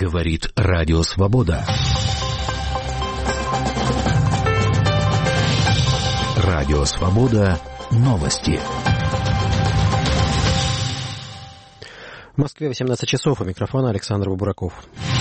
Говорит Радио Свобода. Радио Свобода. Новости. В Москве 18 часов. У микрофона Александр Бабураков.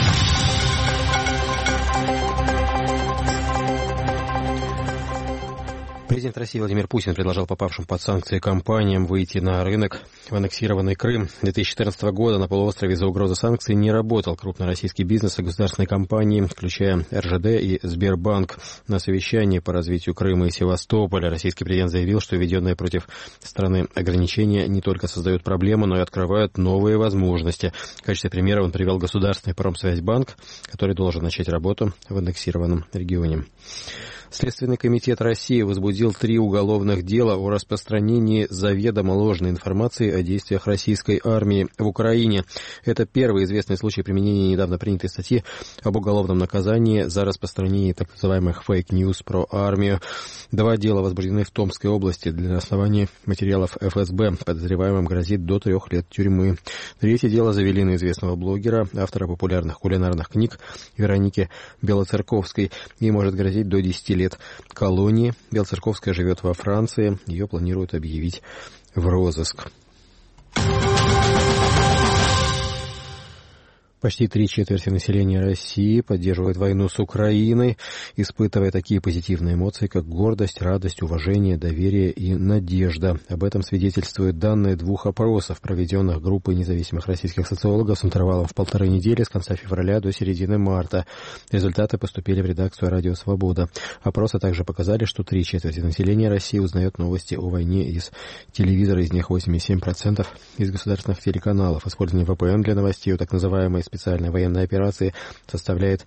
Президент России Владимир Путин предложил попавшим под санкции компаниям выйти на рынок в аннексированный Крым. С 2014 года на полуострове из-за угрозы санкций не работал крупный российский бизнес и государственные компании, включая РЖД и Сбербанк. На совещании по развитию Крыма и Севастополя российский президент заявил, что введенные против страны ограничения не только создают проблемы, но и открывают новые возможности. В качестве примера он привел государственный Промсвязьбанк, который должен начать работу в аннексированном регионе. Следственный комитет России возбудил 3 уголовных дела о распространении заведомо ложной информации о действиях российской армии в Украине. Это первый известный случай применения недавно принятой статьи об уголовном наказании за распространение так называемых фейк-ньюс про армию. 2 дела возбуждены в Томской области на основании материалов ФСБ. Подозреваемым грозит до 3 лет тюрьмы. 3-е дело завели на известного блогера, автора популярных кулинарных книг Вероники Белоцерковской. Ей может грозить до 10 лет колонии. Белоцерковская живет во Франции. Ее планируют объявить в розыск. Почти 3/4 населения России поддерживают войну с Украиной, испытывая такие позитивные эмоции, как гордость, радость, уважение, доверие и надежда. Об этом свидетельствуют данные 2 опросов, проведенных группой независимых российских социологов с интервалом в 1,5 недели с конца февраля до середины марта. Результаты поступили в редакцию «Радио Свобода». Опросы также показали, что 3/4 населения России узнает новости о войне из телевизора, из них 87% из государственных телеканалов. Использование VPN для новостей у так называемой специальной военной операции составляет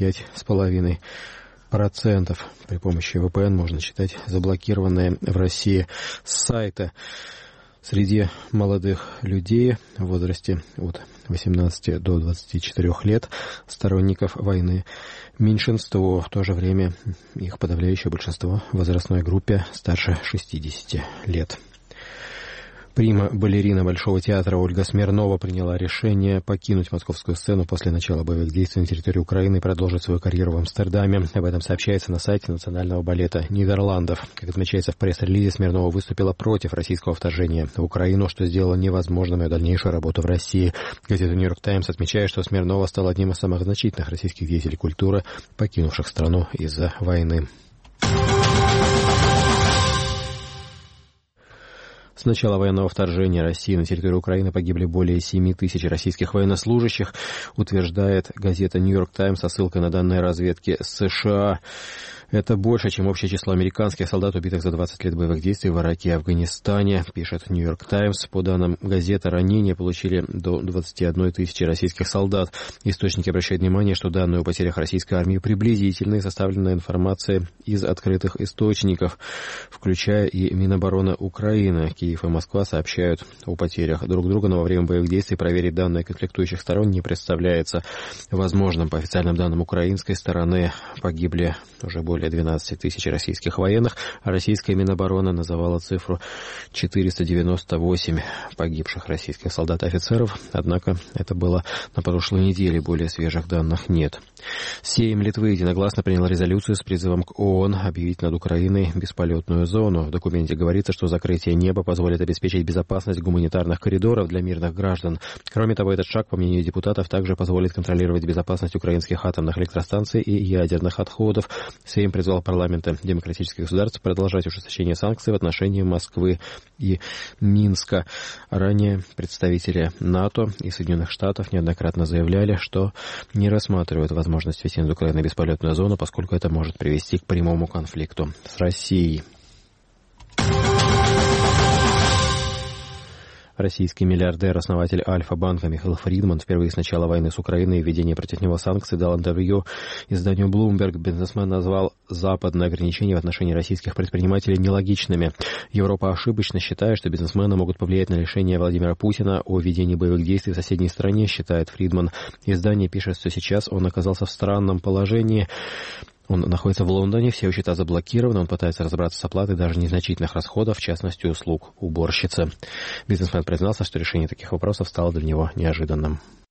5,5%. При помощи VPN можно читать заблокированные в России сайты. Среди молодых людей в возрасте от 18 до 24 лет сторонников войны меньшинство, в то же время их подавляющее большинство в возрастной группе старше 60 лет. Прима-балерина Большого театра Ольга Смирнова приняла решение покинуть московскую сцену после начала боевых действий на территории Украины и продолжить свою карьеру в Амстердаме. Об этом сообщается на сайте Национального балета Нидерландов. Как отмечается в пресс-релизе, Смирнова выступила против российского вторжения в Украину, что сделало невозможным ее дальнейшую работу в России. Газета «Нью-Йорк Таймс» отмечает, что Смирнова стала одним из самых значительных российских деятелей культуры, покинувших страну из-за войны. С начала военного вторжения России на территорию Украины погибли более 7 тысяч российских военнослужащих, утверждает газета «Нью-Йорк Таймс» со ссылкой на данные разведки США. Это больше, чем общее число американских солдат, убитых за 20 лет боевых действий в Ираке и Афганистане, пишет «Нью-Йорк Таймс». По данным газеты, ранения получили до 21 тысячи российских солдат. Источники обращают внимание, что данные о потерях российской армии приблизительные, составлены информация из открытых источников, включая и Минобороны Украины. Киев и Москва сообщают о потерях друг друга, но во время боевых действий проверить данные конфликтующих сторон не представляется возможным. По официальным данным украинской стороны погибли уже более 12 тысяч российских военных, а российская Минобороны называла цифру 498 погибших российских солдат и офицеров, однако это было на прошлой неделе, более свежих данных нет. Сейм Литвы единогласно принял резолюцию с призывом к ООН объявить над Украиной бесполетную зону. В документе говорится, что закрытие неба позволит обеспечить безопасность гуманитарных коридоров для мирных граждан. Кроме того, этот шаг, по мнению депутатов, также позволит контролировать безопасность украинских атомных электростанций и ядерных отходов. Сейм призвал парламенты демократических государств продолжать ужесточение санкций в отношении Москвы и Минска. Ранее представители НАТО и Соединенных Штатов неоднократно заявляли, что не рассматривают возможность ввести над Украиной бесполетную зону, поскольку это может привести к прямому конфликту с Россией. Российский миллиардер, основатель Альфа-банка Михаил Фридман впервые с начала войны с Украиной и введения против него санкций дал интервью изданию Bloomberg. Бизнесмен назвал западные ограничения в отношении российских предпринимателей нелогичными. Европа ошибочно считает, что бизнесмены могут повлиять на решение Владимира Путина о ведении боевых действий в соседней стране, считает Фридман. Издание пишет, что сейчас он оказался в странном положении. Он находится в Лондоне, все его счета заблокированы, он пытается разобраться с оплатой даже незначительных расходов, в частности, услуг уборщицы. Бизнесмен признался, что решение таких вопросов стало для него неожиданным.